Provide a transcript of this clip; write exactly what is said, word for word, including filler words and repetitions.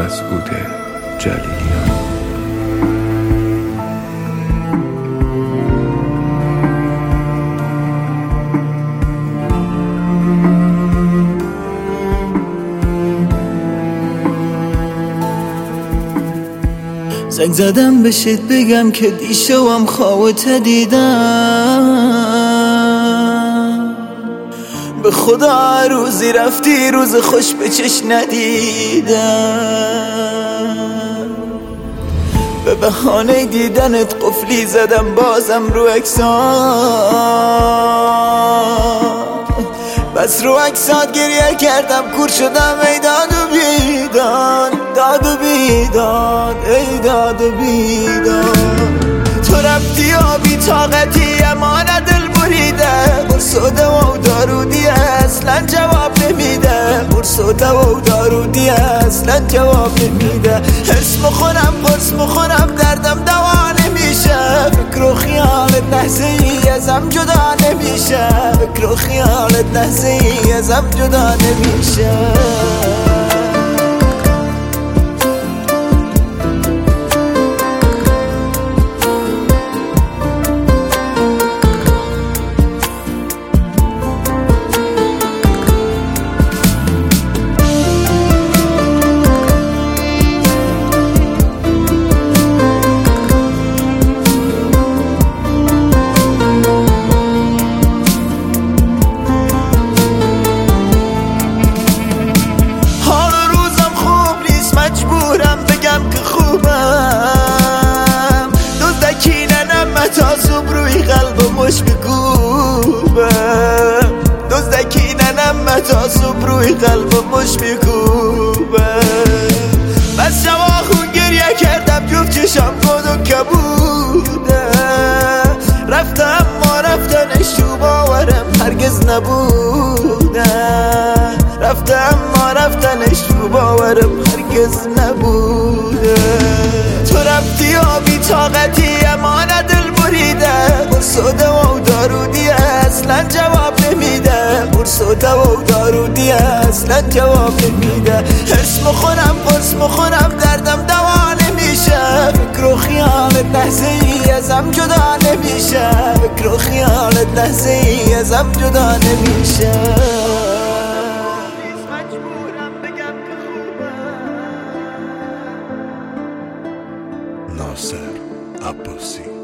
مسعود جلیلیان. زنگ زدم بشید بگم که دیشبم خوابت دیدم، به خدا روزی رفتی روز خوش به چش ندیدم، به بهانه دیدنت قفلی زدم بازم رو اکسات، بس رو اکسات گریه کردم کور شدم ای داد و بیداد، داد و بیداد ای داد و بیداد. تو رفتی و بی طاقتی اما نه دل بریده، قرص و دوا و دارودیه اصلا جواب نمیده، قرص و دوا و دارودیه اصلا جواب نمیده. اسم خورم قرص مخورم دردم دوا نمیشه، فکر و خیالت لحظه ای ازم جدا نمیشه، فکر و خیالت لحظه ای ازم جدا نمیشه. تا صبح روی قلب مش میکوبم، دزدکی ننم تا صبح روی قلب مش میکوبم، بس شبا خون گریه کردم جفت چشم کد و کبوده، رفتم ما رفتنش تو باورم هرگز نبوده، رفتم ما رفتنش تو باورم هرگز نبوده. تو رفتی و بی طاقتی اما نه دل بریده، قرص و دوا و دارودیه اصلا جواب نمیده، قرص و دوا و دارودیه اصلا جواب نمیده. اسم خورم قرص مخورم دردم دوا نمیشه، فکر و خیالت لحظه ای ازم جدا نمیشه، فکر و خیالت لحظه ای ازم جدا نمیشه. ناصر عباسی.